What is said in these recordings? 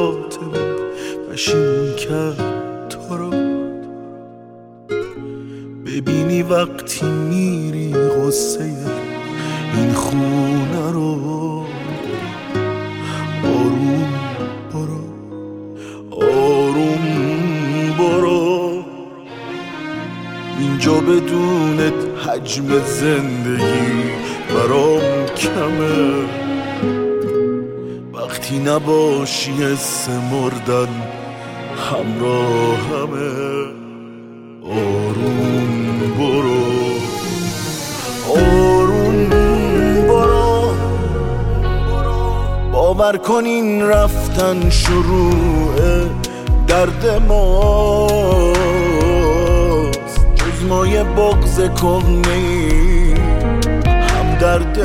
خاطراتمون پشیمون کرد تو رو. ببینی وقتی میری غصه این خونه رو، آروم برو آروم برو. اینجا بدونت حجم زندگی برام کمه، وقتی نباشی حس مردن همراهمه. آروم برو آروم برو. باور کن این رفتن شروع درد ماست، جز ما یه بغض کهنه‌ای هم درد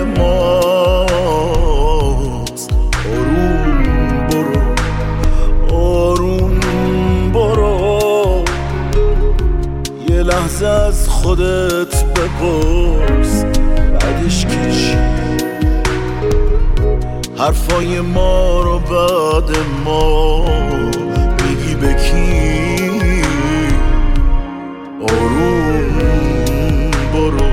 ماست. آروم برو آروم برو. یه لحظه از خودت بپرس بعدش کشی حرفای ما رو بعد ما بگی به کی. آروم برو.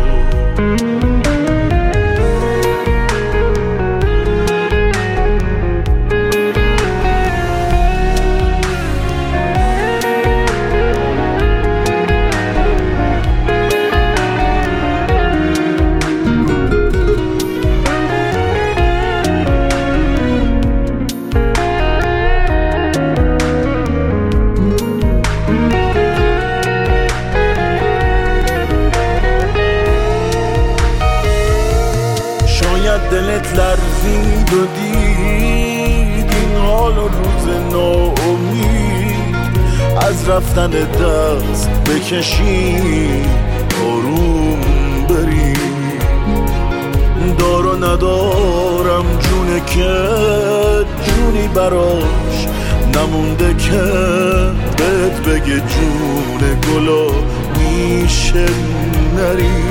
دلت لرزید و دید این حال و روز ناامید، از رفتن دست بکشی آروم بری. دار و ندارم جونه که جونی براش نمونده که بهت بگه جون گلا میشه نری.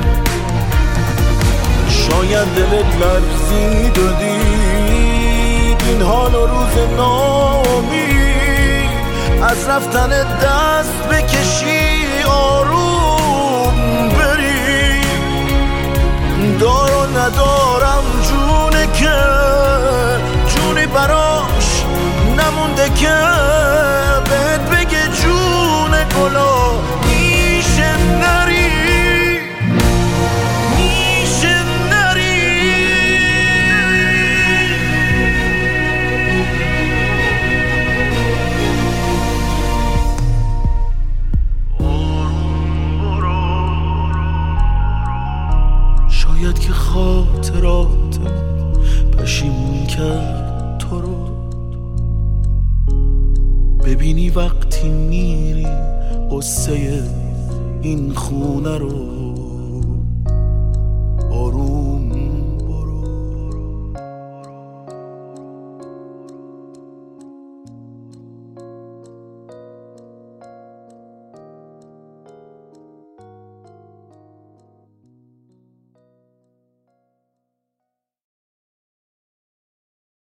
شاید دلت لرزید و دید این حال و روز ناامید، از رفتن دست بکشی آروم بری. دار و ندارم جونه که جونی براش نمونده که بهت بگه جون گلا میشه نری. شاید که خاطراتم پشیمون کرد تو رو. ببینی وقتی میری قصه این خونه رو، آروم